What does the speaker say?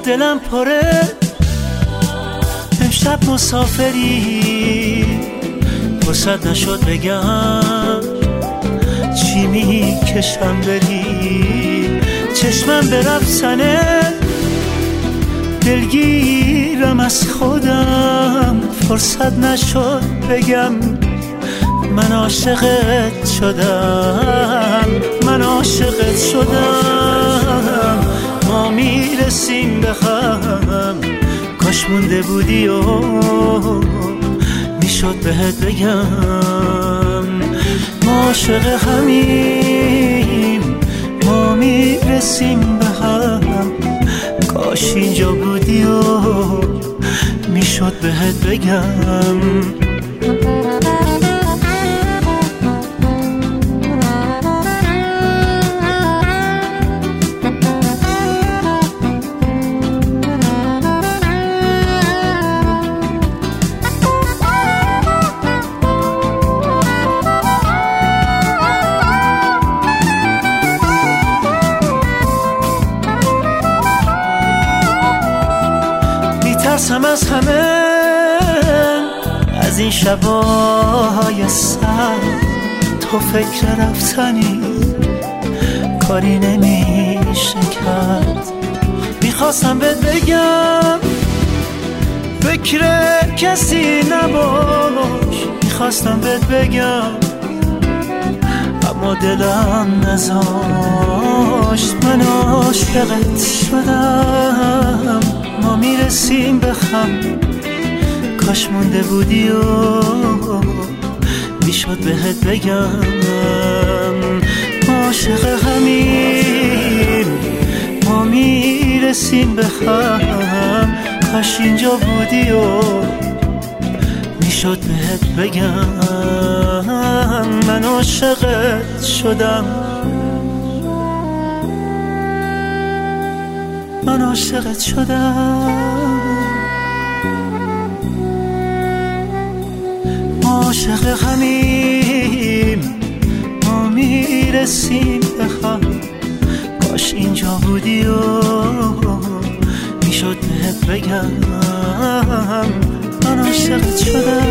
دلم پره امشب مسافری، فرصت نشد بگم چی میکشم بری. چشمم به رفتنه دلگیرم از خودم، فرصت نشد بگم من عاشقت شدم، من عاشقت شدم. ما میرسیم به هم، کاش مونده بودی و میشد بهت بگم ما عاشق همیم، ما میرسیم به هم، کاش اینجا بودی و میشد بهت بگم. میترسم از همه، از این شبای سر تو فکر رفتنی کاری نمیشه کرد. میخواستم بهت بگم فکر کسی نباش، میخواستم بهت بگم اما دلم نذاشت. من عاشقت شدم، ما میرسیم به هم، کاش مونده بودی و میشد بهت بگم ما عاشق همیم، ما میرسیم به هم، کاش اینجا بودی و میشد بهت بگم من عاشقت شدم، من عاشقت شدم. ما عاشق همیم، ما میرسیم به هم، کاش اینجا بودی و میشد بهت بگم من عاشقت شدم.